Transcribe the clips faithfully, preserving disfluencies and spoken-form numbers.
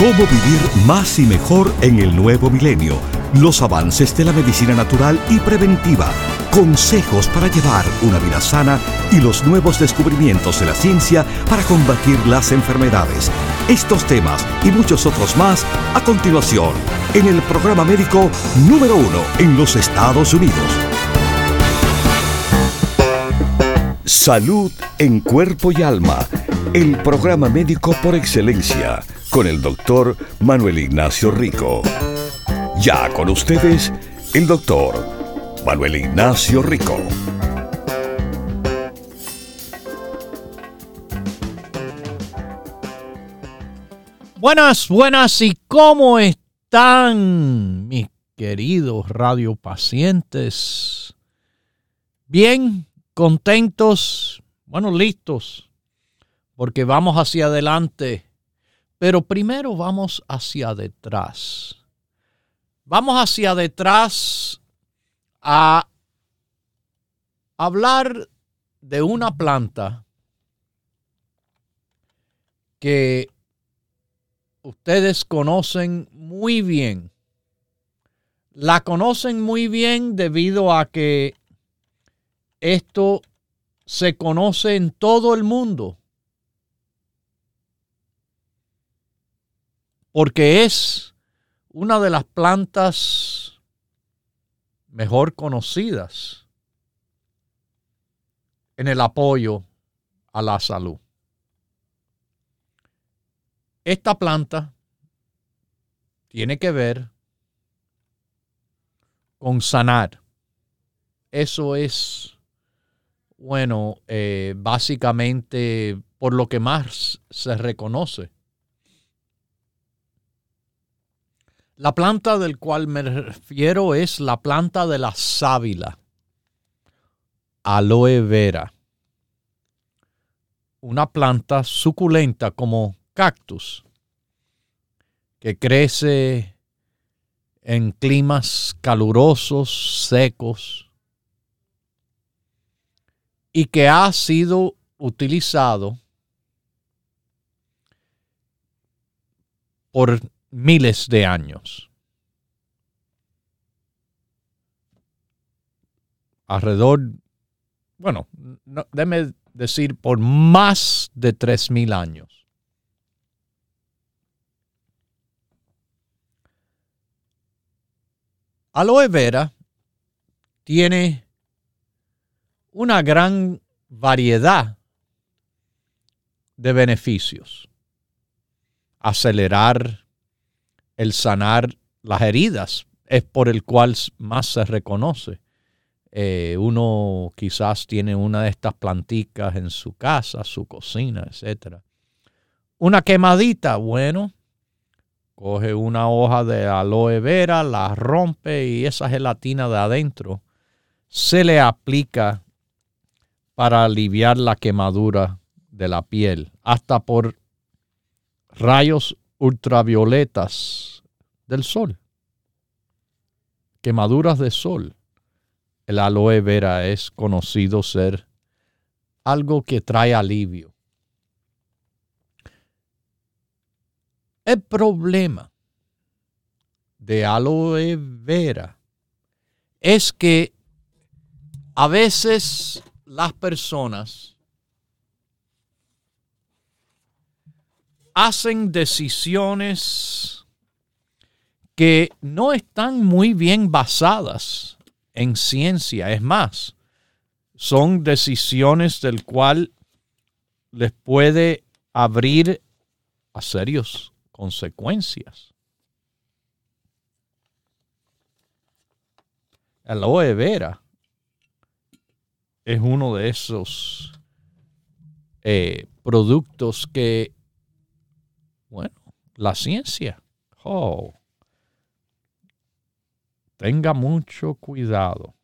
Cómo vivir más y mejor en el nuevo milenio. Los avances de la medicina natural y preventiva. Consejos para llevar una vida sana y los nuevos descubrimientos de la ciencia para combatir las enfermedades. Estos temas y muchos otros más a continuación en el programa médico número uno en los Estados Unidos. Salud en cuerpo y alma. El programa médico por excelencia con el doctor Manuel Ignacio Rico. Ya con ustedes, el doctor Manuel Ignacio Rico. Buenas, buenas, ¿y cómo están mis queridos radiopacientes? Bien, contentos, bueno, listos, porque vamos hacia adelante, pero primero vamos hacia detrás. Vamos hacia detrás a hablar de una planta que ustedes conocen muy bien. La conocen muy bien debido a que esto se conoce en todo el mundo. Porque es una de las plantas mejor conocidas en el apoyo a la salud. Esta planta tiene que ver con sanar. Eso es, bueno, eh, básicamente por lo que más se reconoce. La planta del cual me refiero es la planta de la sábila, aloe vera. Una planta suculenta como cactus que crece en climas calurosos, secos y que ha sido utilizado por miles de años. Alrededor, bueno, no, déjeme decir, por más de tres mil años. Aloe vera tiene una gran variedad de beneficios. Acelerar el sanar las heridas es por el cual más se reconoce. Eh, uno quizás tiene una de estas planticas en su casa, su cocina, etcétera. Una quemadita, bueno, coge una hoja de aloe vera, la rompe y esa gelatina de adentro se le aplica para aliviar la quemadura de la piel, hasta por rayos ultravioletas del sol, quemaduras de sol. El aloe vera es conocido ser algo que trae alivio. El problema de aloe vera es que a veces las personas hacen decisiones que no están muy bien basadas en ciencia. Es más, son decisiones del cual les puede abrir a serias consecuencias. El aloe vera es uno de esos eh, productos que, bueno, la ciencia, oh, tenga mucho cuidado.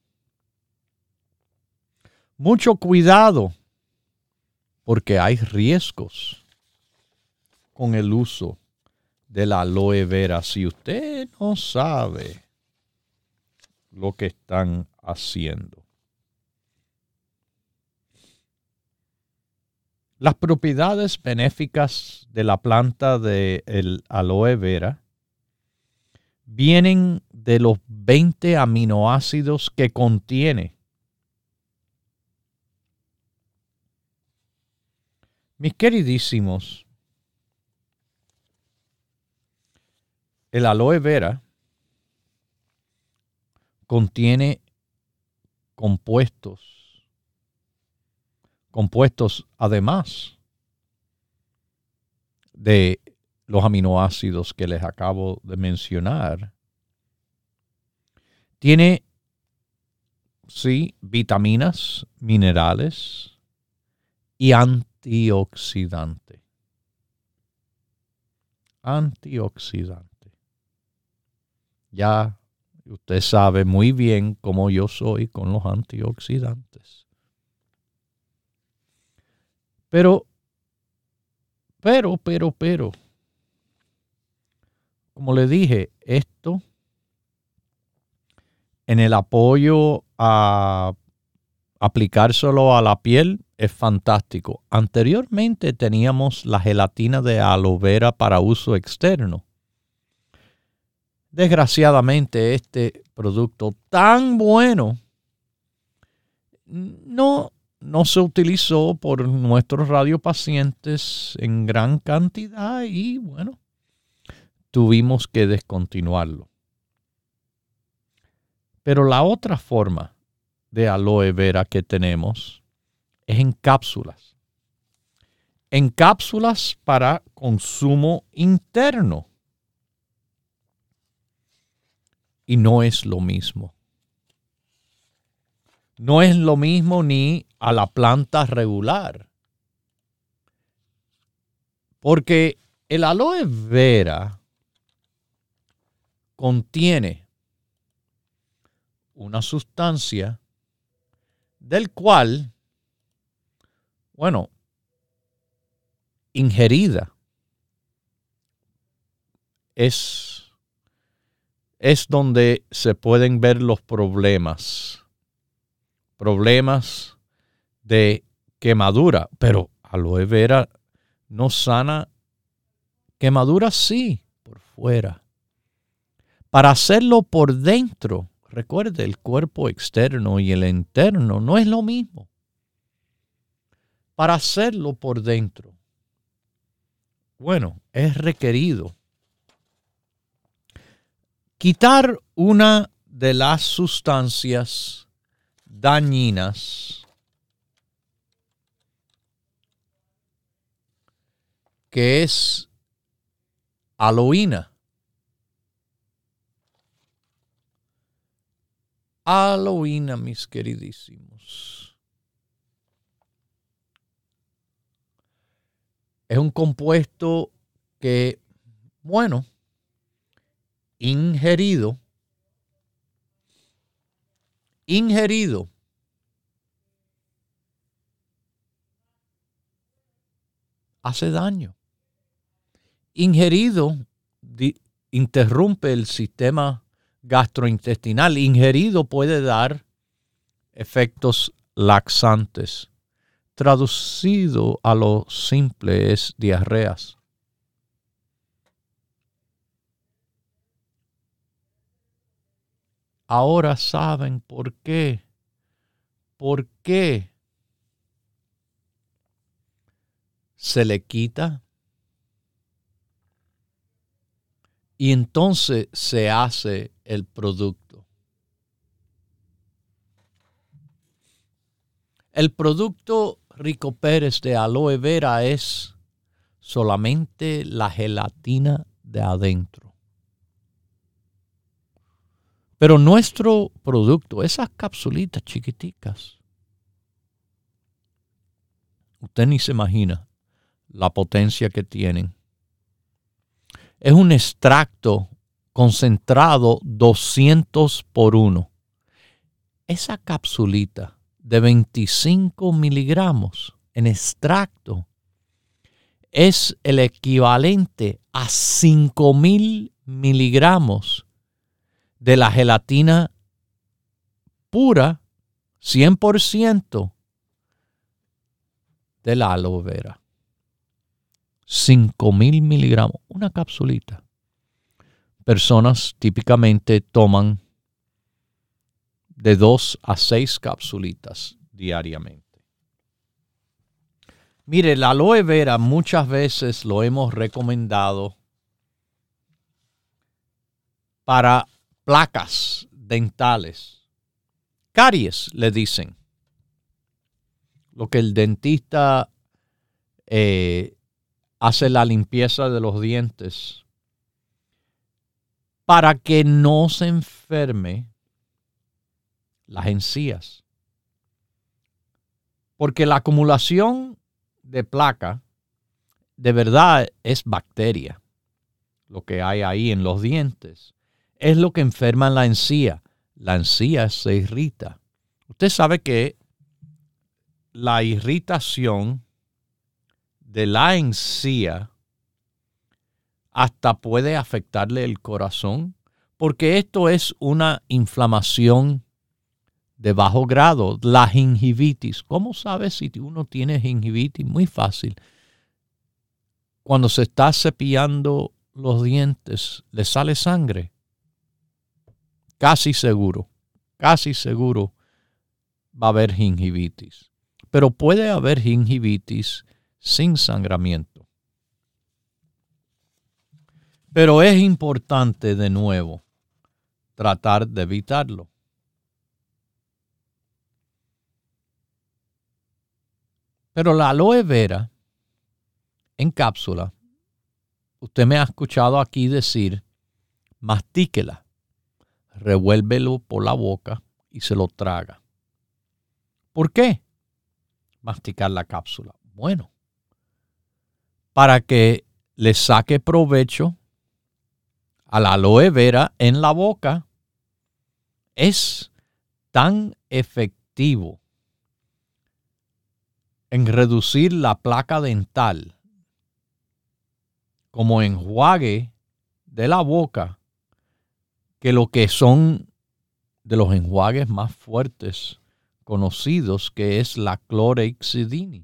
Mucho cuidado, porque hay riesgos con el uso de la aloe vera. Si usted no sabe lo que están haciendo. Las propiedades benéficas de la planta del aloe vera vienen de los veinte aminoácidos que contiene. Mis queridísimos, el aloe vera contiene compuestos, compuestos además de los aminoácidos que les acabo de mencionar. Tiene, sí, vitaminas, minerales y antioxidante. Antioxidante. Ya usted sabe muy bien cómo yo soy con los antioxidantes. Pero, pero, pero, pero, como le dije, esto en el apoyo a aplicárselo a la piel es fantástico. Anteriormente teníamos la gelatina de aloe vera para uso externo. Desgraciadamente, este producto tan bueno no, no se utilizó por nuestros radiopacientes en gran cantidad y, bueno, tuvimos que descontinuarlo. Pero la otra forma de aloe vera que tenemos es en cápsulas. En cápsulas para consumo interno. Y no es lo mismo. No es lo mismo ni a la planta regular. Porque el aloe vera contiene una sustancia del cual, bueno, ingerida es es donde se pueden ver los problemas. Problemas de quemadura. Pero aloe vera no sana quemaduras, sí, por fuera. Para hacerlo por dentro, recuerde, el cuerpo externo y el interno no es lo mismo. Para hacerlo por dentro, bueno, es requerido quitar una de las sustancias dañinas que es aloína. Aloína, mis queridísimos. Es un compuesto que, bueno, ingerido, ingerido, hace daño. Ingerido di, interrumpe el sistema gastrointestinal. Ingerido puede dar efectos laxantes. Traducido a lo simple es diarreas. Ahora saben por qué. ¿Por qué se le quita? Y entonces se hace el producto. El producto Rico Pérez de aloe vera es solamente la gelatina de adentro. Pero nuestro producto, esas capsulitas chiquiticas, usted ni se imagina la potencia que tienen. Es un extracto concentrado doscientos por uno. Esa capsulita de veinticinco miligramos en extracto es el equivalente a cinco mil miligramos de la gelatina pura, cien por ciento de la aloe vera. cinco mil miligramos, una capsulita. Personas típicamente toman de dos a seis capsulitas diariamente. Mire, la aloe vera muchas veces lo hemos recomendado para placas dentales. Caries, le dicen. Lo que el dentista eh, hace la limpieza de los dientes para que no se enferme las encías. Porque la acumulación de placa de verdad es bacteria. Lo que hay ahí en los dientes es lo que enferma la encía. La encía se irrita. Usted sabe que la irritación de la encía hasta puede afectarle el corazón, porque esto es una inflamación de bajo grado, la gingivitis. ¿Cómo sabes si uno tiene gingivitis? Muy fácil. Cuando se está cepillando los dientes, le sale sangre. Casi seguro, casi seguro va a haber gingivitis. Pero puede haber gingivitis sin sangramiento. Pero es importante, de nuevo, tratar de evitarlo. Pero la aloe vera en cápsula, usted me ha escuchado aquí decir, mastíquela, revuélvelo por la boca y se lo traga. ¿Por qué masticar la cápsula? Bueno, para que le saque provecho a la aloe vera en la boca, es tan efectivo en reducir la placa dental como enjuague de la boca, que lo que son de los enjuagues más fuertes conocidos, que es la clorhexidina.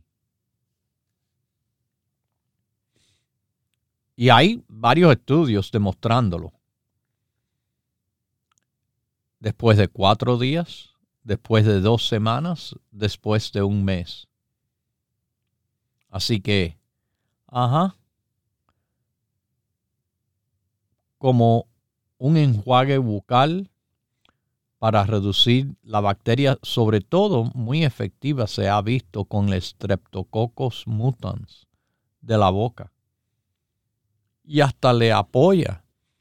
Y hay varios estudios demostrándolo. Después de cuatro días, después de dos semanas, después de un mes. Así que, ajá, como un enjuague bucal para reducir la bacteria, sobre todo muy efectiva se ha visto con el Streptococcus mutans de la boca. Y hasta le apoya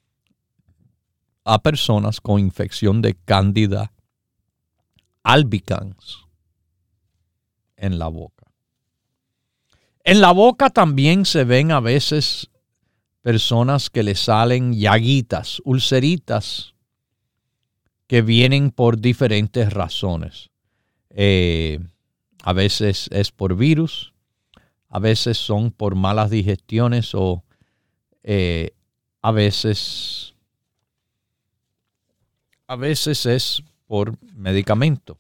a personas con infección de Candida albicans en la boca. En la boca también se ven a veces personas que le salen llaguitas, ulceritas, que vienen por diferentes razones. Eh, a veces es por virus, a veces son por malas digestiones o eh, a veces, a veces es por medicamento.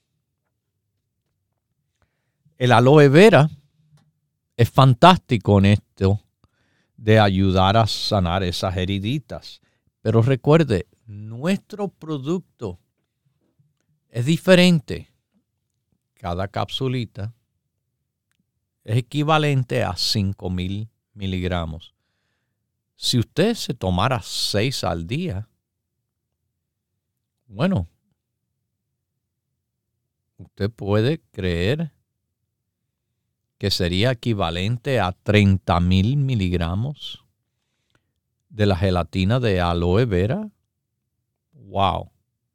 El aloe vera es fantástico en esto de ayudar a sanar esas heriditas. Pero recuerde, nuestro producto es diferente. Cada capsulita es equivalente a cinco mil miligramos. Si usted se tomara seis al día, bueno, usted puede creer que sería equivalente a treinta mil miligramos de la gelatina de aloe vera. ¡Wow!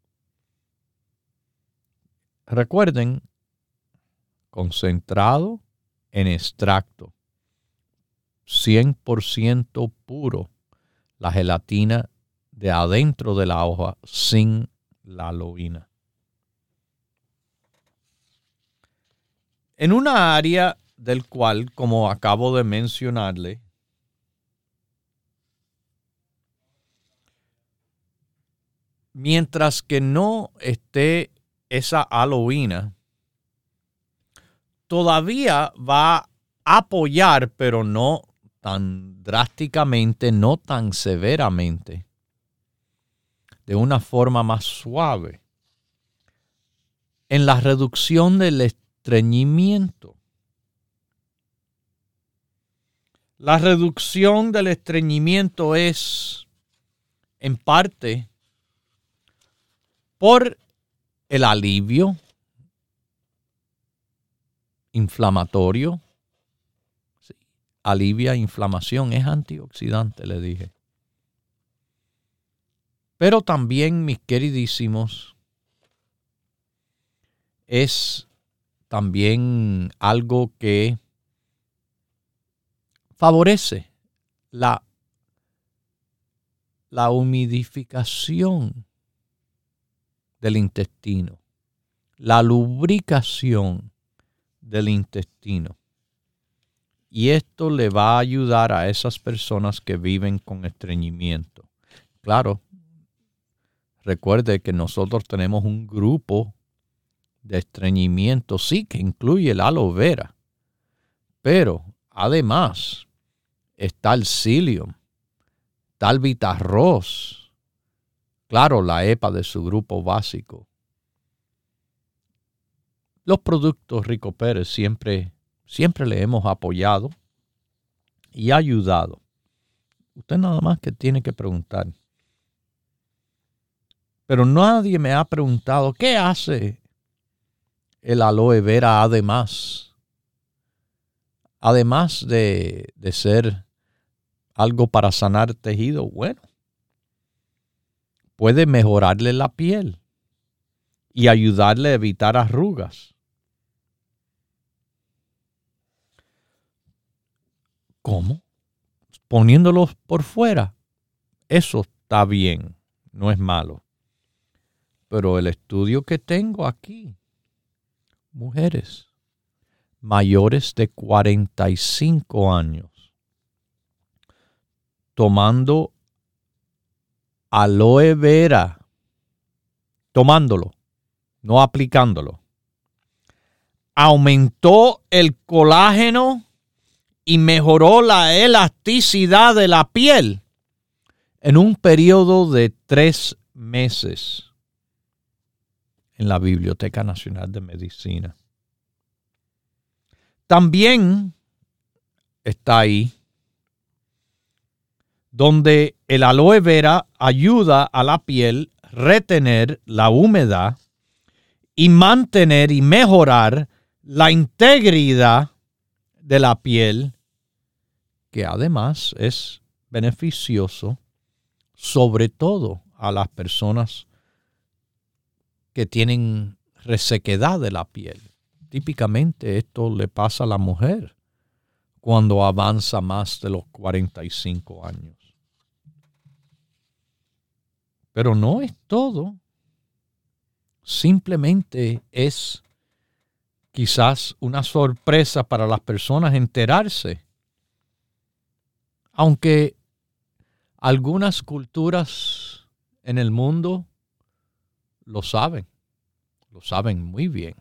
Recuerden, concentrado en extracto, cien por ciento puro, la gelatina de adentro de la hoja sin la aloína. En una área del cual, como acabo de mencionarle, mientras que no esté esa aloína, todavía va apoyar, pero no tan drásticamente, no tan severamente, de una forma más suave, en la reducción del estreñimiento. La reducción del estreñimiento es, en parte, por el alivio inflamatorio. Sí, alivia inflamación, es antioxidante, le dije. Pero también, mis queridísimos, es también algo que favorece la, la humidificación del intestino, la lubricación del intestino. Y esto le va a ayudar a esas personas que viven con estreñimiento. Claro, recuerde que nosotros tenemos un grupo de estreñimiento, sí, que incluye el aloe vera, pero además está el psyllium, está el vitarroz, claro, la E P A de su grupo básico. Los productos Rico Pérez siempre, siempre le hemos apoyado y ayudado. Usted nada más que tiene que preguntar. Pero nadie me ha preguntado, ¿qué hace el aloe vera además? Además de, de ser algo para sanar tejido, bueno, puede mejorarle la piel y ayudarle a evitar arrugas. ¿Cómo? Poniéndolos por fuera. Eso está bien, no es malo. Pero el estudio que tengo aquí, mujeres mayores de cuarenta y cinco años, tomando aloe vera, tomándolo, no aplicándolo, aumentó el colágeno y mejoró la elasticidad de la piel en un periodo de tres meses en la Biblioteca Nacional de Medicina. También está ahí donde el aloe vera ayuda a la piel a retener la humedad y mantener y mejorar la integridad de la piel, que además es beneficioso sobre todo a las personas que tienen resequedad de la piel. Típicamente esto le pasa a la mujer cuando avanza más de los cuarenta y cinco años. Pero no es todo. Simplemente es quizás una sorpresa para las personas enterarse. Aunque algunas culturas en el mundo lo saben, lo saben muy bien.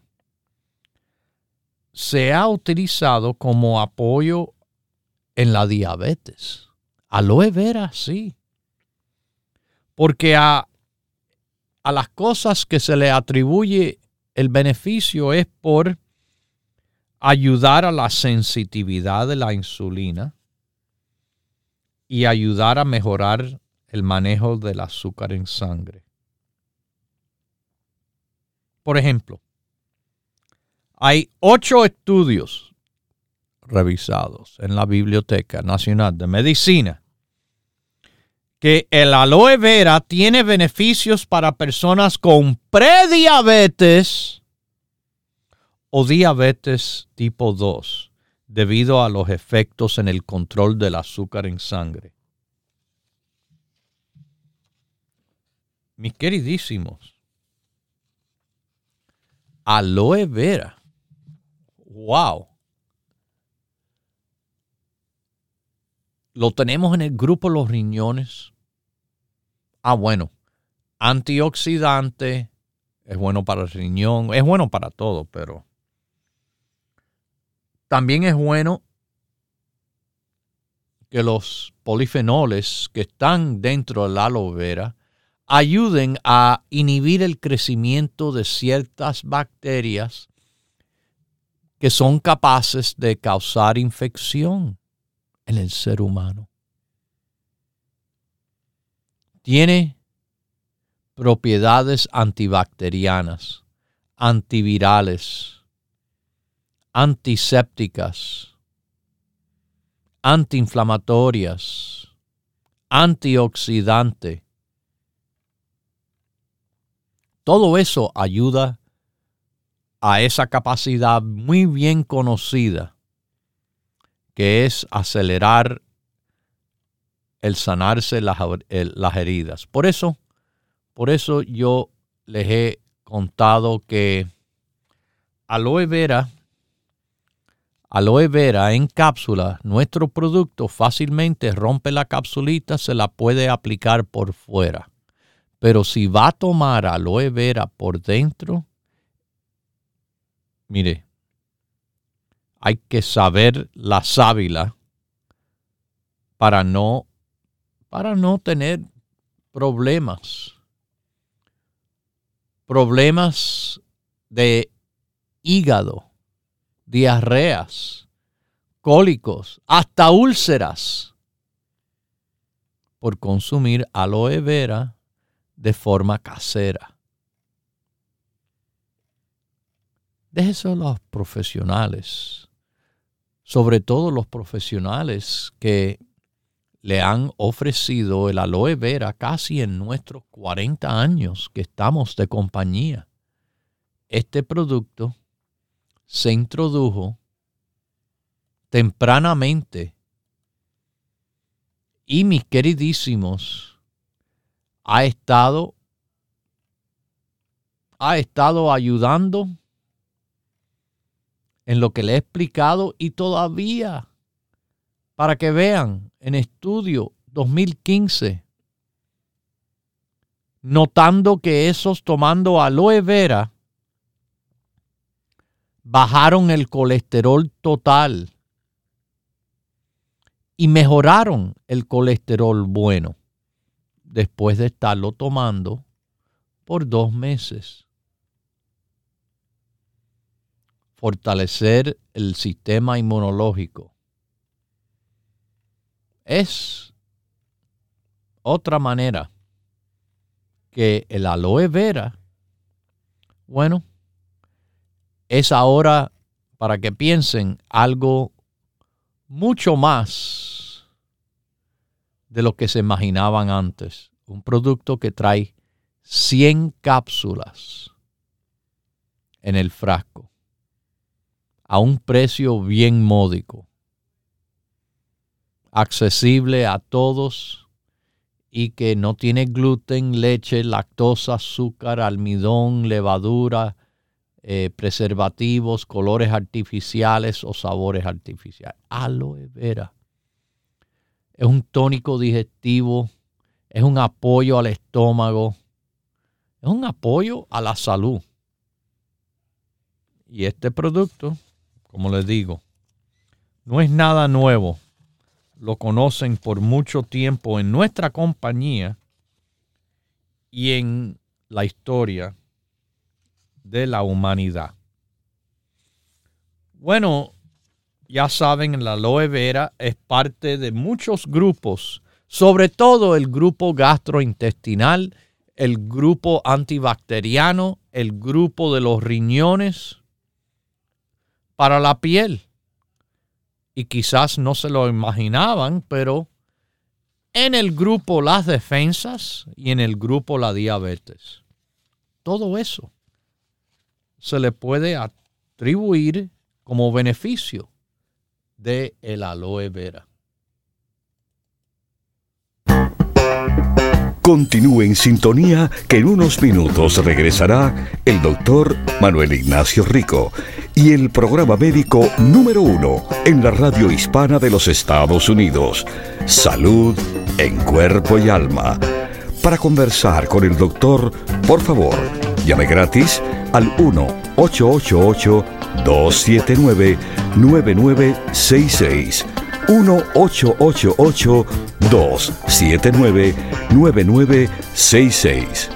Se ha utilizado como apoyo en la diabetes. Aloe vera, sí. Porque a, a las cosas que se le atribuye el beneficio es por ayudar a la sensitividad de la insulina y ayudar a mejorar el manejo del azúcar en sangre. Por ejemplo, hay ocho estudios revisados en la Biblioteca Nacional de Medicina que el aloe vera tiene beneficios para personas con prediabetes o diabetes tipo dos debido a los efectos en el control del azúcar en sangre. Mis queridísimos, aloe vera. Wow. Lo tenemos en el grupo Los Riñones. Ah, bueno. Antioxidante. Es bueno para el riñón. Es bueno para todo, pero también es bueno que los polifenoles que están dentro de la aloe vera ayuden a inhibir el crecimiento de ciertas bacterias que son capaces de causar infección en el ser humano. Tiene propiedades antibacterianas, antivirales, antisépticas, antiinflamatorias, antioxidante. Todo eso ayuda a esa capacidad muy bien conocida que es acelerar el sanarse las, el, las heridas. Por eso, por eso yo les he contado que aloe vera, aloe vera en cápsula, nuestro producto fácilmente rompe la capsulita, se la puede aplicar por fuera. Pero si va a tomar aloe vera por dentro, mire, hay que saber la sábila para no, para no tener problemas. Problemas de hígado, diarreas, cólicos, hasta úlceras, por consumir aloe vera de forma casera. Déjese a los profesionales, sobre todo los profesionales que le han ofrecido el aloe vera casi en nuestros cuarenta años que estamos de compañía. Este producto se introdujo tempranamente y, mis queridísimos, ha estado, ha estado ayudando en lo que le he explicado y todavía, para que vean, en estudio dos mil quince, notando que esos tomando aloe vera bajaron el colesterol total y mejoraron el colesterol bueno después de estarlo tomando por dos meses. Fortalecer el sistema inmunológico es otra manera que el aloe vera, bueno, es ahora, para que piensen, algo mucho más de lo que se imaginaban antes. Un producto que trae cien cápsulas en el frasco a un precio bien módico, accesible a todos y que no tiene gluten, leche, lactosa, azúcar, almidón, levadura, eh, preservativos, colores artificiales o sabores artificiales. Aloe vera es un tónico digestivo, es un apoyo al estómago, es un apoyo a la salud. Y este producto, como les digo, no es nada nuevo. Lo conocen por mucho tiempo en nuestra compañía y en la historia de la humanidad. Bueno, ya saben, la aloe vera es parte de muchos grupos, sobre todo el grupo gastrointestinal, el grupo antibacteriano, el grupo de los riñones, para la piel. Y quizás no se lo imaginaban, pero en el grupo las defensas y en el grupo la diabetes. Todo eso se le puede atribuir como beneficio de el aloe vera. Continúe en sintonía que en unos minutos regresará el doctor Manuel Ignacio Rico y el programa médico número uno en la radio hispana de los Estados Unidos, Salud en Cuerpo y Alma. Para conversar con el doctor, por favor, llame gratis al uno ocho ocho ocho, dos siete nueve, nueve nueve seis seis. uno ocho ocho ocho, dos siete nueve, nueve nueve seis seis.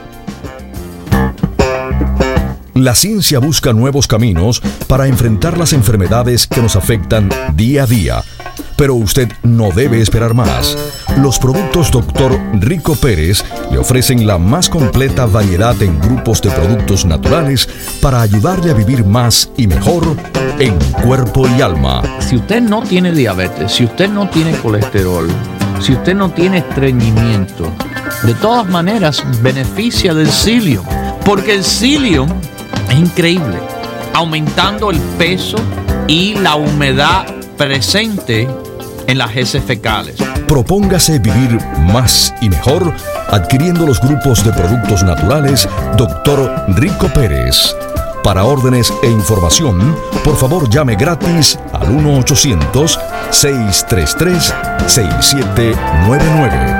La ciencia busca nuevos caminos para enfrentar las enfermedades que nos afectan día a día. Pero usted no debe esperar más. Los productos doctor Rico Pérez le ofrecen la más completa variedad en grupos de productos naturales para ayudarle a vivir más y mejor en cuerpo y alma. Si usted no tiene diabetes, si usted no tiene colesterol, si usted no tiene estreñimiento, de todas maneras beneficia del psyllium, porque el psyllium es increíble, aumentando el peso y la humedad presente en las heces fecales. Propóngase vivir más y mejor adquiriendo los grupos de productos naturales doctor Rico Pérez. Para órdenes e información, por favor llame gratis al uno ochocientos, seis tres tres, seis siete nueve nueve.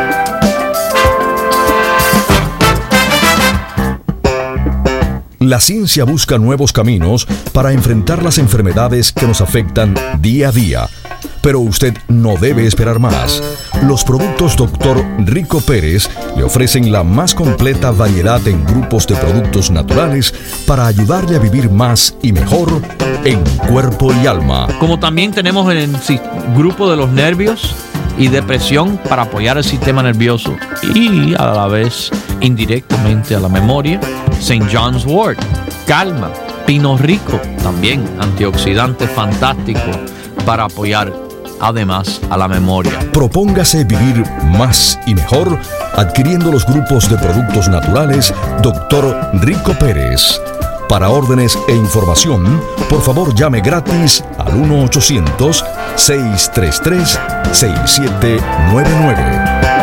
La ciencia busca nuevos caminos para enfrentar las enfermedades que nos afectan día a día. Pero usted no debe esperar más. Los productos doctor Rico Pérez le ofrecen la más completa variedad en grupos de productos naturales para ayudarle a vivir más y mejor en cuerpo y alma. Como también tenemos el grupo de los nervios y depresión para apoyar el sistema nervioso y a la vez indirectamente a la memoria. Saint John's Wort, calma. Pino Rico, también antioxidante fantástico para apoyar además a la memoria. Propóngase vivir más y mejor adquiriendo los grupos de productos naturales doctor Rico Pérez. Para órdenes e información, por favor llame gratis al uno ochocientos, seis tres tres, seis siete nueve nueve.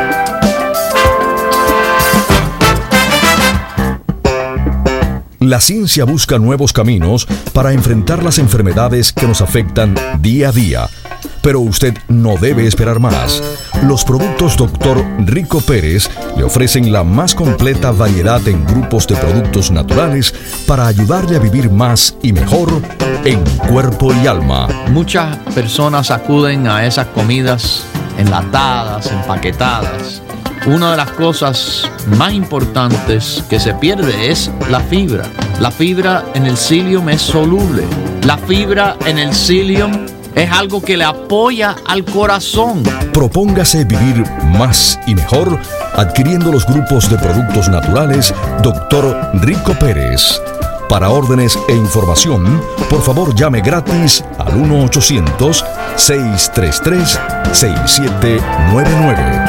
La ciencia busca nuevos caminos para enfrentar las enfermedades que nos afectan día a día. Pero usted no debe esperar más. Los productos doctor Rico Pérez le ofrecen la más completa variedad en grupos de productos naturales para ayudarle a vivir más y mejor en cuerpo y alma. Muchas personas acuden a esas comidas enlatadas, empaquetadas. Una de las cosas más importantes que se pierde es la fibra. La fibra en el psyllium es soluble. La fibra en el psyllium es algo que le apoya al corazón. Propóngase vivir más y mejor adquiriendo los grupos de productos naturales doctor Rico Pérez. Para órdenes e información, por favor llame gratis al uno ochocientos, seis tres tres, seis siete nueve nueve.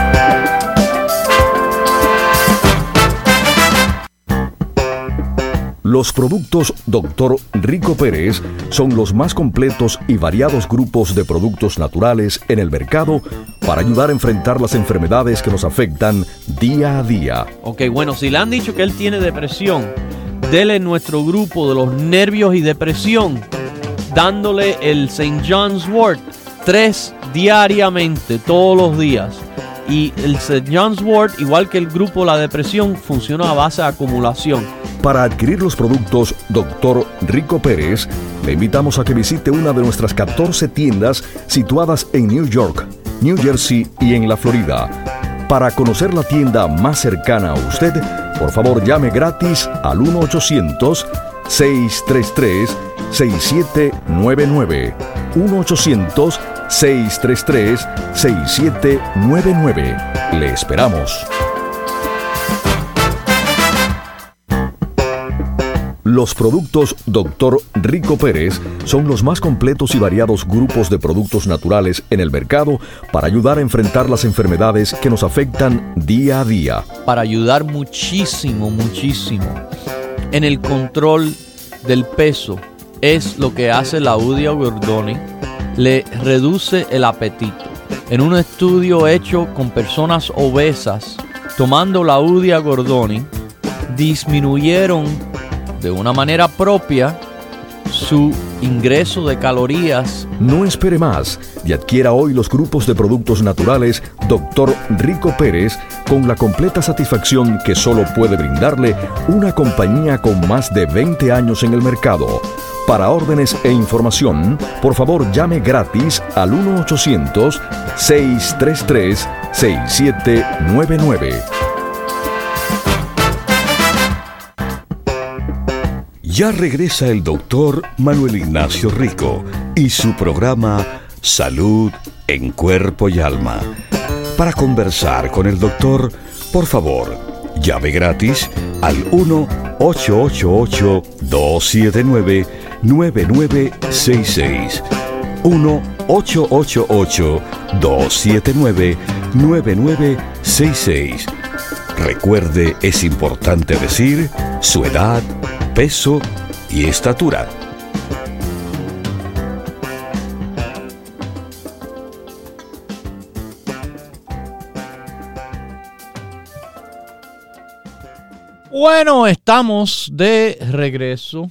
Los productos doctor Rico Pérez son los más completos y variados grupos de productos naturales en el mercado para ayudar a enfrentar las enfermedades que nos afectan día a día. Ok, bueno, si le han dicho que él tiene depresión, dele nuestro grupo de los nervios y depresión, dándole el Saint John's Wort tres diariamente, todos los días. Y el Saint John's Wort, igual que el grupo La Depresión, funciona a base de acumulación. Para adquirir los productos doctor Rico Pérez, le invitamos a que visite una de nuestras catorce tiendas situadas en New York, New Jersey y en la Florida. Para conocer la tienda más cercana a usted, por favor llame gratis al uno ochocientos, seis tres tres, seis siete nueve nueve. uno ochocientos, seis tres tres, seis siete nueve nueve. Le esperamos. Los productos doctor Rico Pérez son los más completos y variados grupos de productos naturales en el mercado para ayudar a enfrentar las enfermedades que nos afectan día a día. Para ayudar muchísimo, muchísimo en el control del peso es lo que hace la Eudia Gordoni. Le reduce el apetito. En un estudio hecho con personas obesas, tomando la Eudia Gordoni, disminuyeron de una manera propia su ingreso de calorías. No espere más y adquiera hoy los grupos de productos naturales doctor Rico Pérez con la completa satisfacción que solo puede brindarle una compañía con más de veinte años en el mercado. Para órdenes e información, por favor llame gratis al uno ochocientos, seiscientos treinta y tres, sesenta y siete noventa y nueve. Ya regresa el doctor Manuel Ignacio Rico y su programa Salud en Cuerpo y Alma. Para conversar con el doctor, por favor, llame gratis al uno ocho ocho ocho, dos siete nueve, nueve nueve seis seis. uno ocho ocho ocho, dos siete nueve, nueve nueve seis seis. Recuerde, es importante decir su edad, peso y estatura. Bueno, estamos de regreso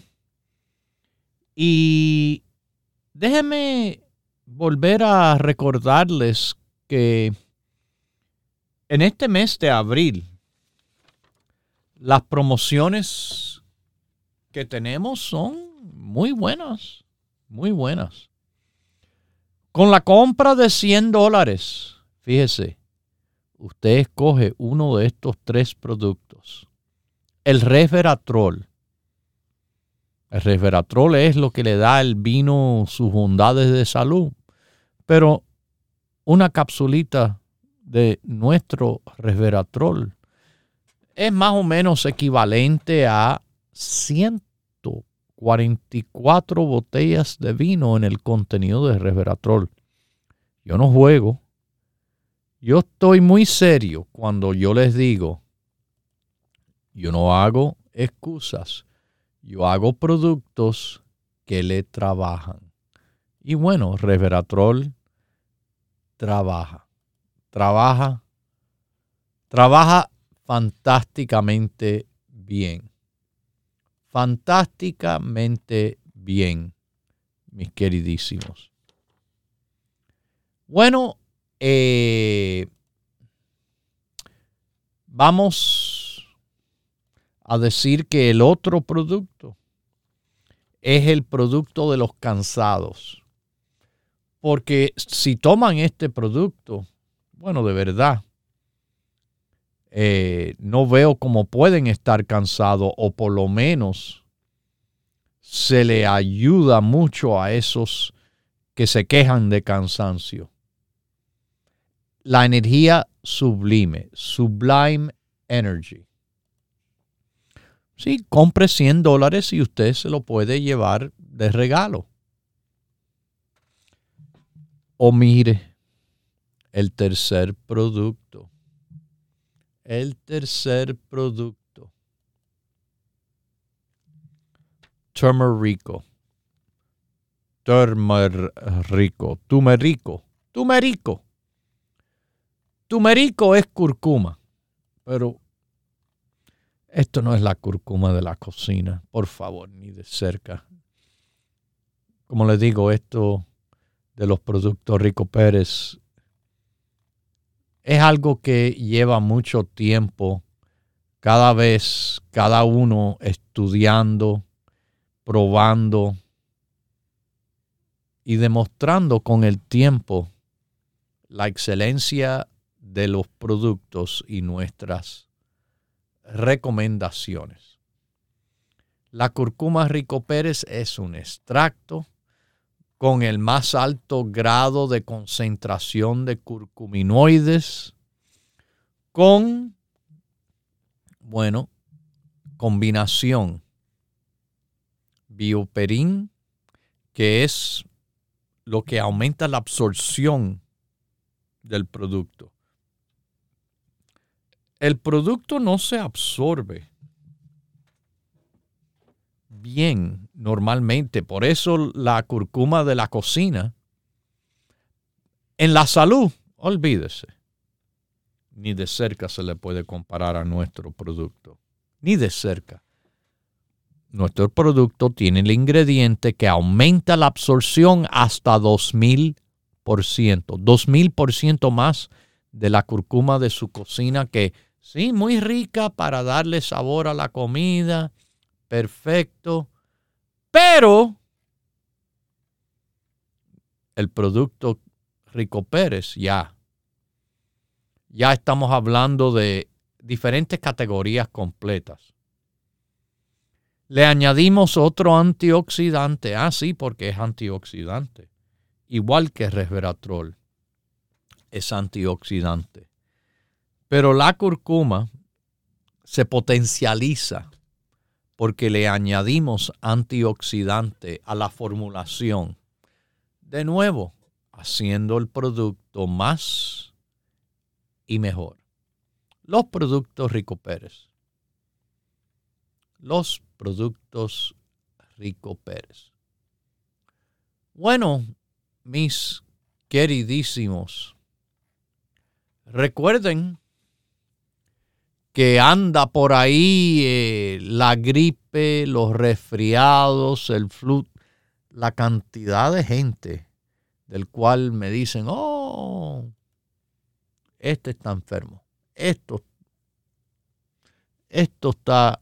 y déjenme volver a recordarles que en este mes de abril las promociones que tenemos son muy buenas, muy buenas. Con la compra de cien dólares, fíjese, usted escoge uno de estos tres productos. El resveratrol. El resveratrol es lo que le da al vino sus bondades de salud. Pero una capsulita de nuestro resveratrol es más o menos equivalente a ciento cuarenta y cuatro botellas de vino en el contenido de resveratrol. Yo no juego. Yo estoy muy serio cuando yo les digo, yo no hago excusas. Yo hago productos que le trabajan. Y bueno, resveratrol trabaja. Trabaja. Trabaja fantásticamente bien. Fantásticamente bien, mis queridísimos. Bueno, eh, vamos a decir que el otro producto es el producto de los cansados. Porque si toman este producto, bueno, de verdad, eh, no veo cómo pueden estar cansados, o por lo menos se le ayuda mucho a esos que se quejan de cansancio. La energía sublime, Sublime Energy. Sí, compre cien dólares y usted se lo puede llevar de regalo. O mire, el tercer producto. El tercer producto. Turmerico. Turmerico. Tumerico. Tumerico. Tumerico es curcuma. Pero esto no es la curcuma de la cocina, por favor, ni de cerca. Como les digo, esto de los productos Rico Pérez es algo que lleva mucho tiempo, cada vez, cada uno estudiando, probando y demostrando con el tiempo la excelencia de los productos y nuestras recomendaciones. La curcuma Rico Pérez es un extracto con el más alto grado de concentración de curcuminoides, con, bueno, combinación bioperín, que es lo que aumenta la absorción del producto. El producto no se absorbe bien normalmente. Por eso la curcuma de la cocina, en la salud, olvídese. Ni de cerca se le puede comparar a nuestro producto. Ni de cerca. Nuestro producto tiene el ingrediente que aumenta la absorción hasta dos mil por ciento. dos mil por ciento más de la curcuma de su cocina, que sí, muy rica para darle sabor a la comida, perfecto, pero el producto Rico Pérez, ya. Ya estamos hablando de diferentes categorías completas. Le añadimos otro antioxidante. Ah, sí, porque es antioxidante. Igual que resveratrol. Es antioxidante. Pero la cúrcuma se potencializa porque le añadimos antioxidante a la formulación. De nuevo, haciendo el producto más y mejor. Los productos Rico Pérez. Los productos Rico Pérez. Bueno, mis queridísimos, recuerden que anda por ahí eh, la gripe, los resfriados, el flu, la cantidad de gente del cual me dicen, oh, este está enfermo, esto, esto está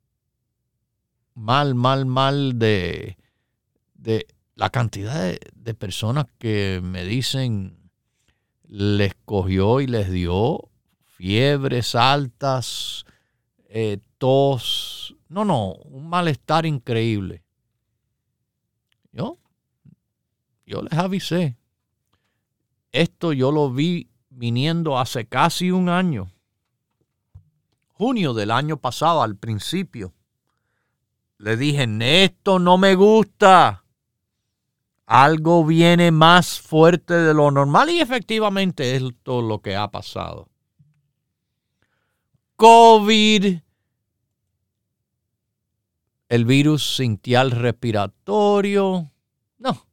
mal, mal, mal de, de la cantidad de, de personas que me dicen les cogió y les dio fiebres altas, eh, tos, no, no, un malestar increíble. Yo, yo les avisé. Esto yo lo vi viniendo hace casi un año. Junio del año pasado, al principio. Le dije, esto no me gusta. Algo viene más fuerte de lo normal y efectivamente es todo lo que ha pasado. COVID, el virus sintial respiratorio, no,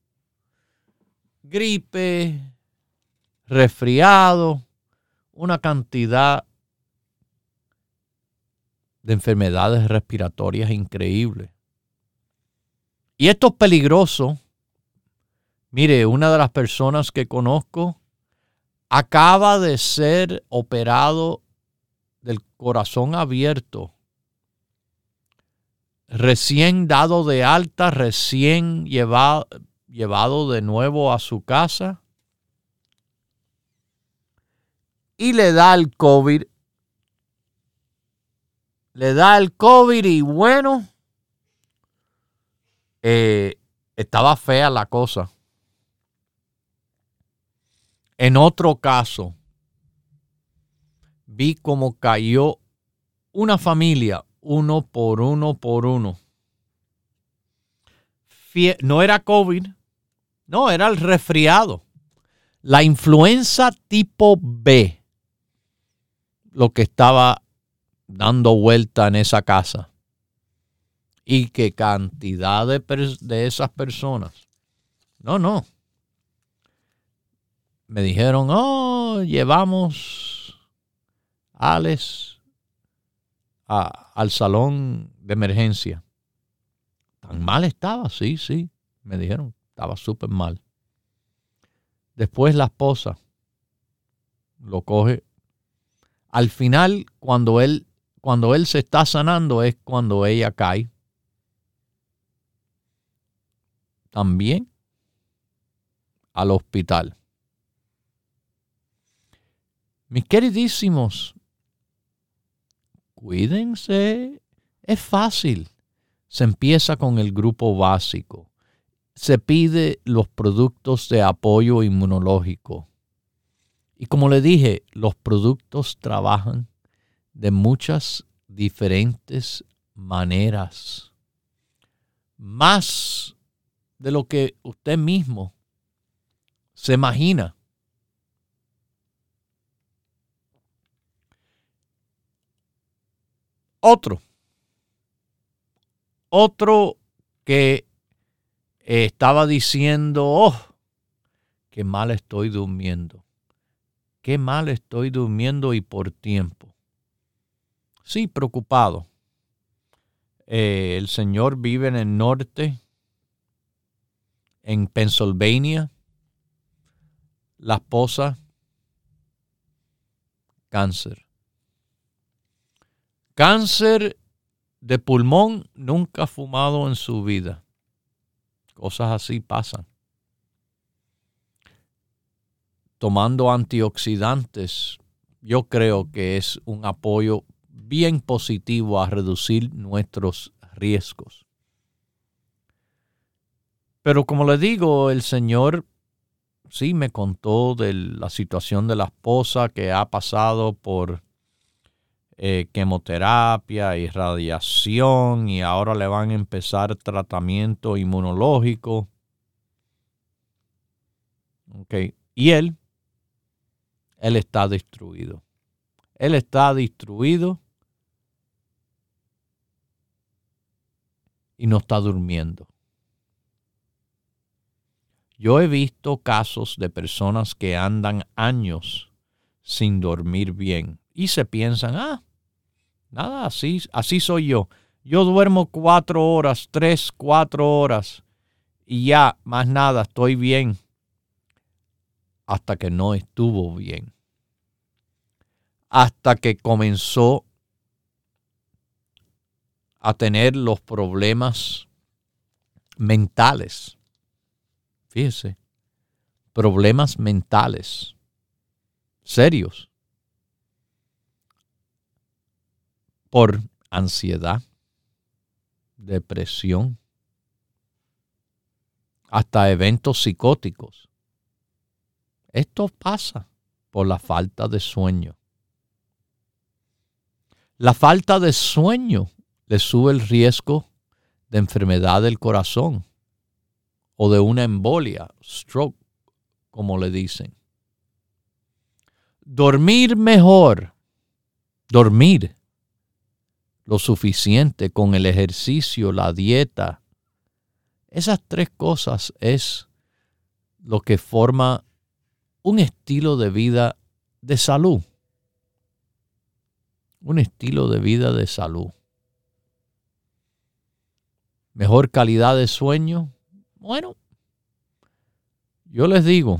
gripe, resfriado, una cantidad de enfermedades respiratorias increíbles. Y esto es peligroso. Mire, una de las personas que conozco acaba de ser operado del corazón abierto, recién dado de alta, recién llevado, llevado de nuevo a su casa y le da el COVID. Le da el COVID y bueno, eh, estaba fea la cosa. En otro caso, vi cómo cayó una familia, uno por uno por uno. Fie- no era COVID, no, era el resfriado. La influenza tipo B, lo que estaba dando vuelta en esa casa. Y qué cantidad de, pers- de esas personas. No, no. Me dijeron, oh, llevamos a Alex a, al salón de emergencia. Tan mal estaba, sí, sí. Me dijeron, estaba súper mal. Después la esposa lo coge. Al final, cuando él, cuando él se está sanando, es cuando ella cae. También al hospital. Mis queridísimos, cuídense. Es fácil. Se empieza con el grupo básico. Se pide los productos de apoyo inmunológico. Y como le dije, los productos trabajan de muchas diferentes maneras. Más de lo que usted mismo se imagina. Otro. Otro que estaba diciendo, oh, qué mal estoy durmiendo. Qué mal estoy durmiendo y por tiempo. Sí, preocupado. Eh, el señor vive en el norte, en Pennsylvania. La esposa, cáncer. Cáncer de pulmón, nunca ha fumado en su vida. Cosas así pasan. tomando antioxidantes, yo creo que es un apoyo bien positivo a reducir nuestros riesgos. Pero como le digo, el Señor sí me contó de la situación de la esposa que ha pasado por eh, quimioterapia y radiación y ahora le van a empezar tratamiento inmunológico. Okay. Y él, él está destruido. Él está destruido y no está durmiendo. Yo he visto casos de personas que andan años sin dormir bien y se piensan, ah, nada, así, así soy yo. Yo duermo cuatro horas, tres, cuatro horas y ya, más nada, estoy bien. Hasta que no estuvo bien. Hasta que comenzó a tener los problemas mentales. Fíjese, problemas mentales serios por ansiedad, depresión, hasta eventos psicóticos. Esto pasa por la falta de sueño. La falta de sueño le sube el riesgo de enfermedad del corazón o de una embolia, stroke, como le dicen. Dormir mejor, dormir lo suficiente con el ejercicio, la dieta, esas tres cosas es lo que forma un estilo de vida de salud. Un estilo de vida de salud. Mejor calidad de sueño. Bueno, yo les digo,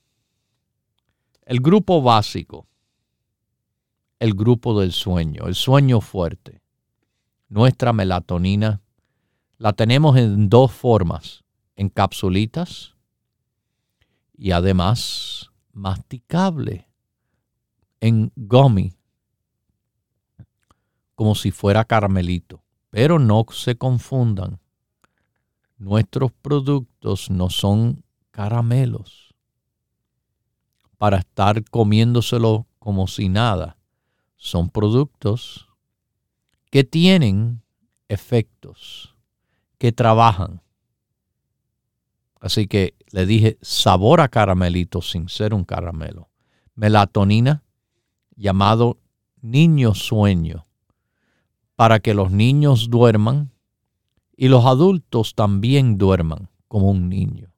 el grupo básico, el grupo del sueño, el sueño fuerte, nuestra melatonina, la tenemos en dos formas, en capsulitas y además masticable, en gummy, como si fuera caramelito. Pero no se confundan. Nuestros productos no son caramelos para estar comiéndoselo como si nada. Son productos que tienen efectos, que trabajan. Así que le dije sabor a caramelito sin ser un caramelo. Melatonina, llamado niño sueño, para que los niños duerman y los adultos también duerman como un niño,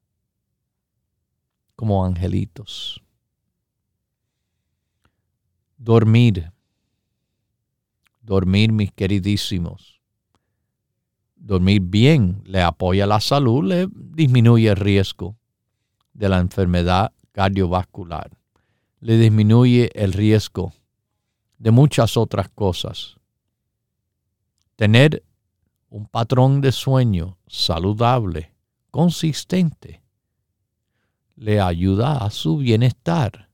como angelitos. Dormir, dormir, mis queridísimos. Dormir bien le apoya la salud, le disminuye el riesgo de la enfermedad cardiovascular, le disminuye el riesgo de muchas otras cosas. Tener un patrón de sueño saludable, consistente, le ayuda a su bienestar.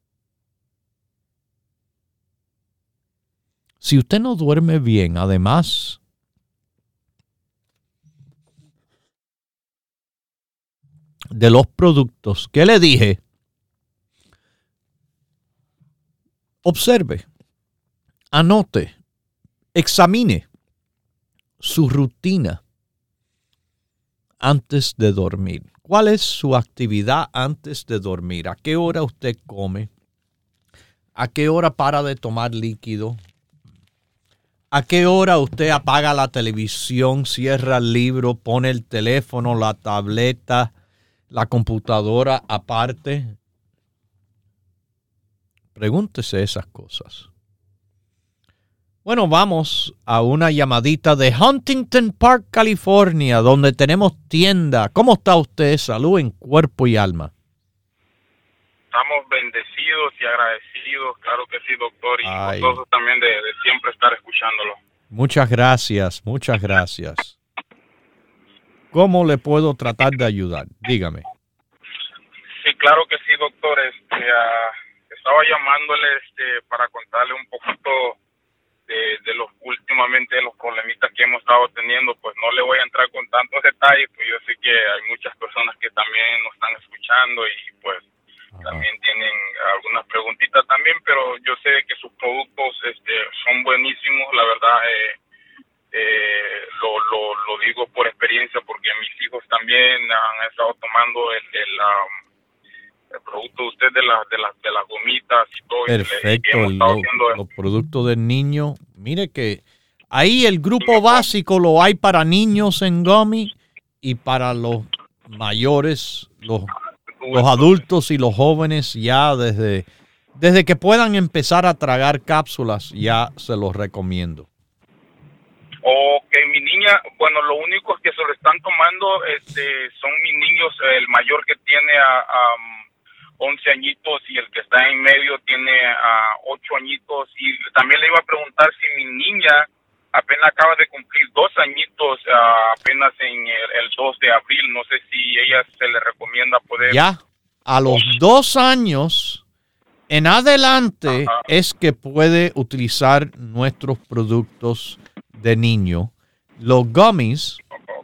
Si usted no duerme bien, además de los productos que le dije, observe, anote, examine su rutina antes de dormir. ¿Cuál es su actividad antes de dormir? ¿A qué hora usted come? ¿A qué hora para de tomar líquido? ¿A qué hora usted apaga la televisión, cierra el libro, pone el teléfono, la tableta, la computadora aparte? Pregúntese esas cosas. Bueno, vamos a una llamadita de Huntington Park, California, donde tenemos tienda. ¿Cómo está usted? Salud en cuerpo y alma. Estamos bendecidos y agradecidos, claro que sí, doctor, y Ay. gozosos también de, de siempre estar escuchándolo. Muchas gracias, muchas gracias. ¿Cómo le puedo tratar de ayudar? Dígame. Sí, claro que sí, doctor, este, uh, estaba llamándole este, para contarle un poquito de, de los últimamente de los problemitas que hemos estado teniendo. Pues no le voy a entrar con tantos detalles, pues yo sé que hay muchas personas que también nos están escuchando y pues Ajá. también tienen algunas preguntitas también, pero yo sé que sus productos este, son buenísimos, la verdad. Eh, eh, lo, lo, lo digo por experiencia porque mis hijos también han estado tomando el, el, um, el producto de usted de, la, de, la, de las gomitas y todo. Perfecto, y, y lo, los productos del niño. Mire que ahí el grupo básico lo hay para niños en gummy y para los mayores, los, los adultos y los jóvenes ya desde, desde que puedan empezar a tragar cápsulas ya se los recomiendo. Ok, mi niña, bueno, lo único que se lo están tomando este, son mis niños, el mayor que tiene a, a once añitos y el que está en medio tiene a ocho añitos. Y también le iba a preguntar si mi niña apenas acaba de cumplir dos añitos, uh, apenas en el, el dos de abril. No sé si ella se le recomienda poder... Ya, a los dos años en adelante Ajá. es que puede utilizar nuestros productos de niño. Los gummies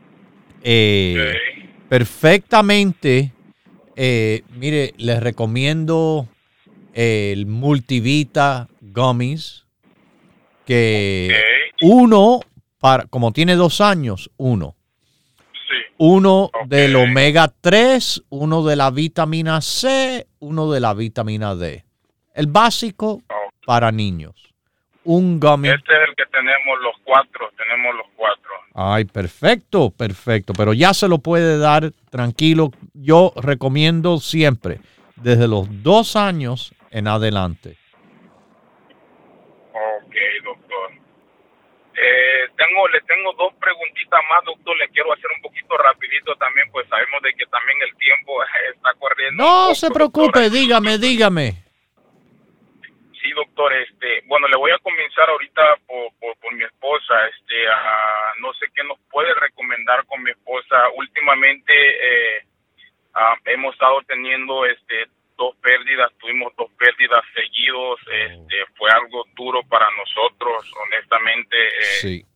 eh, okay. perfectamente, eh, mire, les recomiendo el Multivita Gummies, que okay. uno, para, como tiene dos años, uno. Sí. Uno okay. del omega tres, uno de la vitamina C, uno de la vitamina D. El básico okay. para niños. Un gummy. Este es el que tenemos los cuatro, tenemos los cuatro. Ay, perfecto, perfecto. Pero ya se lo puede dar tranquilo. Yo recomiendo siempre, desde los dos años en adelante. Ok, doctor. Eh, tengo, le tengo dos preguntitas más, doctor. Le quiero hacer un poquito rapidito también, pues sabemos de que también el tiempo está corriendo. No poco, se preocupe, doctor. dígame, dígame. Sí, doctor, este, bueno, le voy a comenzar ahorita por, por, por mi esposa, este, uh, no sé qué nos puede recomendar con mi esposa. Últimamente eh, uh, hemos estado teniendo, este, dos pérdidas, tuvimos dos pérdidas seguidos, este, fue algo duro para nosotros, honestamente. Eh, sí.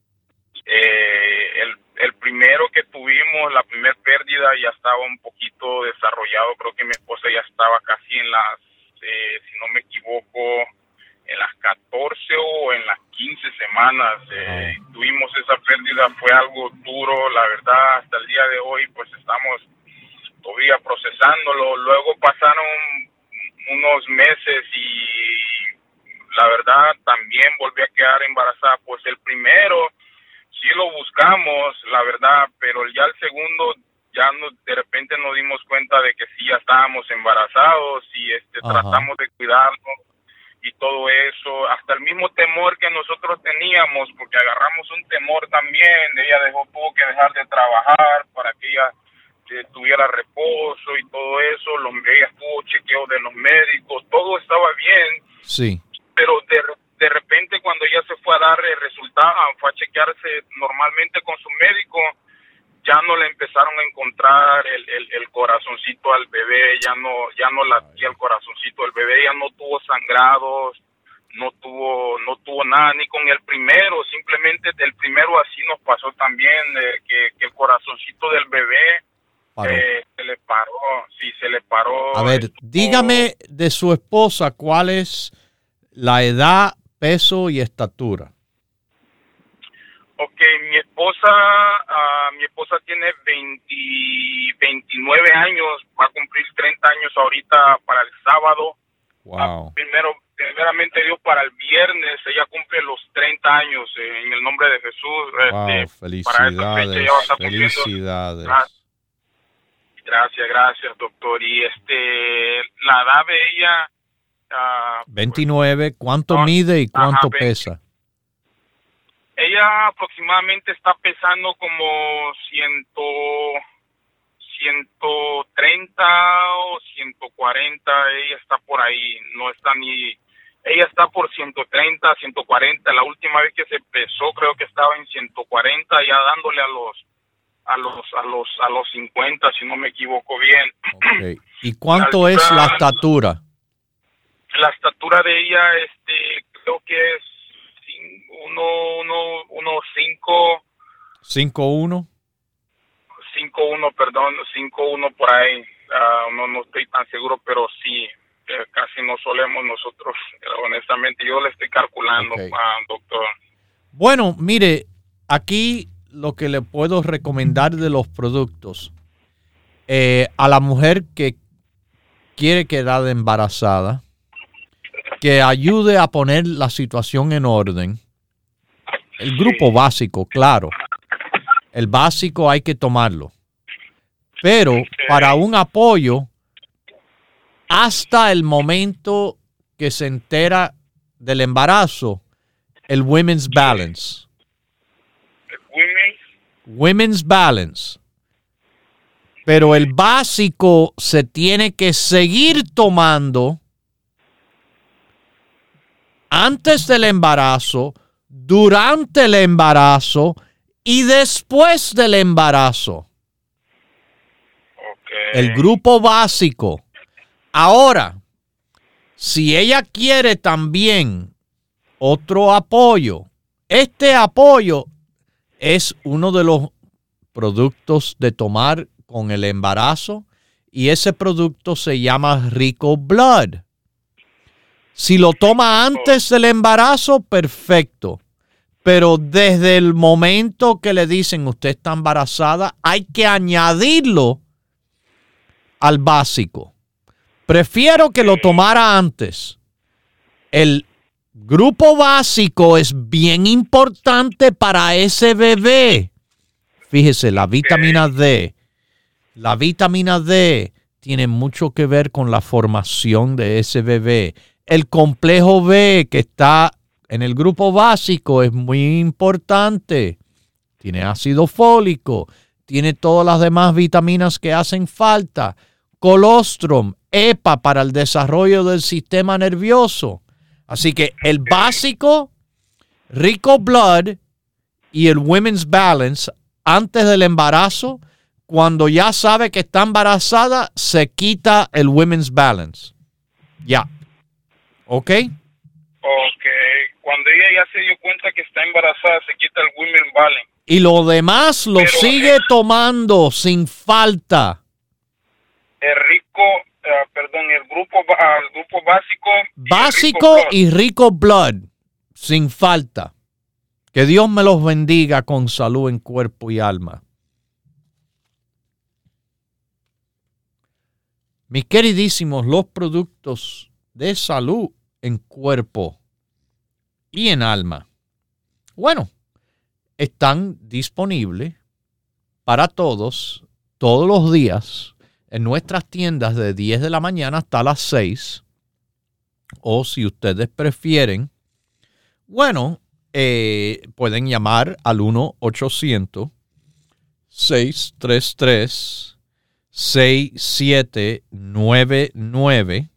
Eh, el, el primero que tuvimos, la primera pérdida ya estaba un poquito desarrollado, creo que mi esposa ya estaba casi en las, eh, si no me equivoco, en las catorce o en las quince semanas eh, oh. tuvimos esa pérdida, fue algo duro, la verdad, hasta el día de hoy pues estamos todavía procesándolo. Luego pasaron unos meses y la verdad también volví a quedar embarazada. Pues el primero sí lo buscamos, la verdad, pero ya el segundo ya no, de repente nos dimos cuenta de que sí ya estábamos embarazados y este Ajá. tratamos de cuidarnos y todo eso, hasta el mismo temor que nosotros teníamos, porque agarramos un temor también, ella dejó, tuvo que dejar de trabajar para que ella eh, tuviera reposo y todo eso, los, ella tuvo chequeo de los médicos, todo estaba bien, sí, pero de, de repente cuando ella se fue a dar el resultado, fue a chequearse normalmente con su médico, ya no le empezaron a encontrar el, el, el corazoncito al bebé, ya no ya no latía el corazoncito del bebé, ya no tuvo sangrados, no tuvo no tuvo nada ni con el primero, simplemente el primero así nos pasó también, eh, que, que el corazoncito del bebé eh, se le paró, sí, se le paró. A ver, dígame de su esposa, ¿cuál es la edad, peso y estatura? Ok, mi esposa, uh, mi esposa tiene veinte, veintinueve años, va a cumplir treinta años ahorita para el sábado. Wow. Uh, primero, primeramente Dios, para el viernes, ella cumple los treinta años, eh, en el nombre de Jesús. Wow, este, felicidades, para esta fecha ella va a estar felicidades. Gracias, gracias, doctor. Y este, la edad de ella... Uh, veintinueve, ¿cuánto no, mide y cuánto ajá, pesa? Ella aproximadamente está pesando como ciento, ciento treinta o ciento cuarenta, ella está por ahí, no está ni, ella está por ciento treinta, ciento cuarenta, la última vez que se pesó creo que estaba en ciento cuarenta, ya dándole a los, a los a los a los cincuenta, si no me equivoco bien. Okay. ¿Y cuánto la es la estatura? La estatura de ella, este, creo que es uno uno uno cinco. Cinco uno. Cinco uno, perdón, cinco uno por ahí. Uh, no no estoy tan seguro, pero sí. Eh, casi no solemos nosotros, honestamente. Yo le estoy calculando, okay. uh, doctor. Bueno, mire, aquí lo que le puedo recomendar de los productos, eh, a la mujer que quiere quedar embarazada, que ayude a poner la situación en orden. El grupo sí. básico, claro. El básico hay que tomarlo. Pero okay. para un apoyo, hasta el momento que se entera del embarazo, el Women's Balance. ¿Women's? Women's Balance. Pero el básico se tiene que seguir tomando antes del embarazo, durante el embarazo y después del embarazo. Okay. El grupo básico. Ahora, si ella quiere también otro apoyo, este apoyo es uno de los productos de tomar con el embarazo y ese producto se llama Rico Blood. Si lo toma antes del embarazo, perfecto. Pero desde el momento que le dicen usted está embarazada, hay que añadirlo al básico. Prefiero que lo tomara antes. El grupo básico es bien importante para ese bebé. Fíjese, la vitamina D. La vitamina D tiene mucho que ver con la formación de ese bebé. El complejo B que está en el grupo básico es muy importante. Tiene ácido fólico, tiene todas las demás vitaminas que hacen falta. Colostrum, E P A para el desarrollo del sistema nervioso. Así que el básico, Rico Blood y el Women's Balance antes del embarazo, cuando ya sabe que está embarazada, se quita el Women's Balance. Ya. ¿Ok? Ok. Cuando ella ya se dio cuenta que está embarazada, se quita el Women's Balance. Y lo demás lo Pero sigue es... tomando sin falta. El rico, uh, perdón, el grupo, uh, el grupo básico. Básico y Rico Blood, sin falta. Que Dios me los bendiga con salud en cuerpo y alma. Mis queridísimos, los productos de salud en cuerpo y en alma, bueno, están disponibles para todos, todos los días, en nuestras tiendas de diez de la mañana hasta las seis. O si ustedes prefieren, bueno, eh, pueden llamar al uno ochocientos, seis tres tres, seis siete nueve nueve.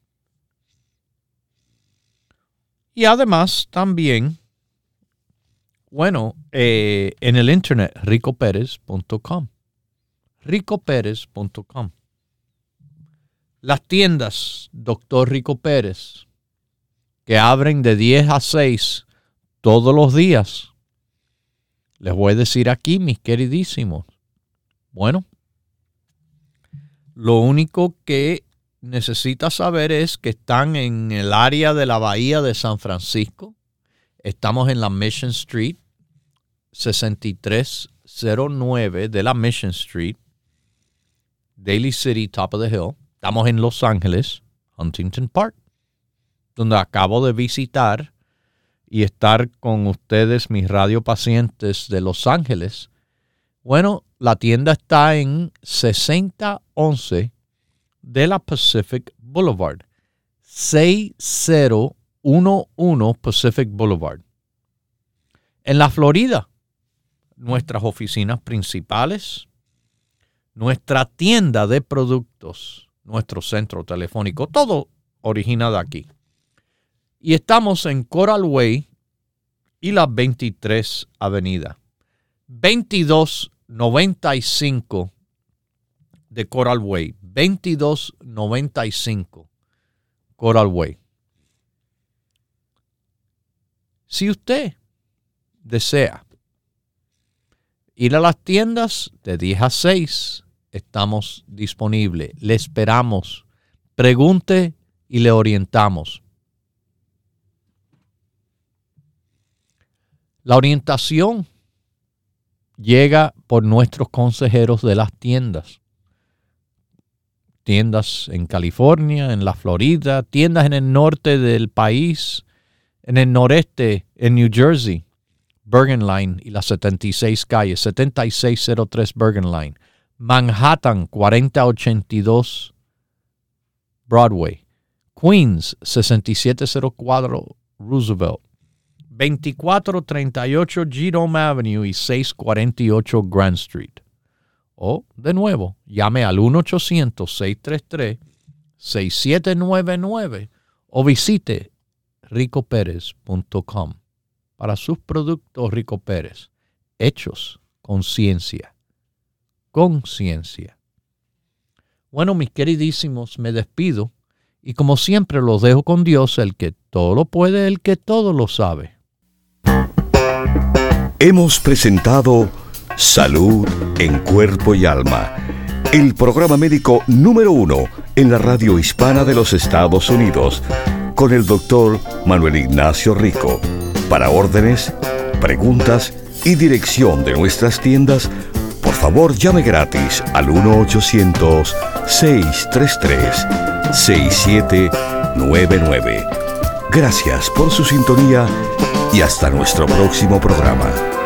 Y además también, bueno, eh, en el internet, rico pérez punto com. rico pérez punto com. Las tiendas Doctor Rico Pérez, que abren de diez a seis todos los días. Les voy a decir aquí, mis queridísimos. Bueno, lo único que necesitas saber es que están en el área de la Bahía de San Francisco. Estamos en la Mission Street, sesenta y tres cero nueve de la Mission Street, Daly City, Top of the Hill. Estamos en Los Ángeles, Huntington Park, donde acabo de visitar y estar con ustedes, mis radiopacientes de Los Ángeles. Bueno, la tienda está en sesenta once de la Pacific Boulevard, sesenta once Pacific Boulevard. En la Florida, nuestras oficinas principales, nuestra tienda de productos, nuestro centro telefónico, todo originado aquí. Y estamos en Coral Way y la veintitrés Avenida. veintidós noventa y cinco de Coral Way. veintidós noventa y cinco Coral Way. Si usted desea ir a las tiendas de diez a seis, estamos disponibles. Le esperamos. Pregunte y le orientamos. La orientación llega por nuestros consejeros de las tiendas. Tiendas en California, en la Florida, tiendas en el norte del país, en el noreste, en New Jersey, Bergen Line y la setenta y seis calle, setenta y seis cero tres Bergen Line. Manhattan, cuarenta ochenta y dos Broadway. Queens, sesenta y siete cero cuatro Roosevelt. veinticuatro treinta y ocho Jerome Avenue y seiscientos cuarenta y ocho Grand Street. O, de nuevo, llame al uno ochocientos seis tres tres seis siete nueve nueve o visite rico pérez punto com para sus productos Rico Pérez, hechos con ciencia. Con ciencia. Bueno, mis queridísimos, me despido y como siempre los dejo con Dios, el que todo lo puede, el que todo lo sabe. Hemos presentado Salud en Cuerpo y Alma, el programa médico número uno en la radio hispana de los Estados Unidos, con el doctor Manuel Ignacio Rico. Para órdenes, preguntas y dirección de nuestras tiendas, por favor llame gratis al uno ochocientos seis tres tres seis siete nueve nueve. Gracias por su sintonía y hasta nuestro próximo programa.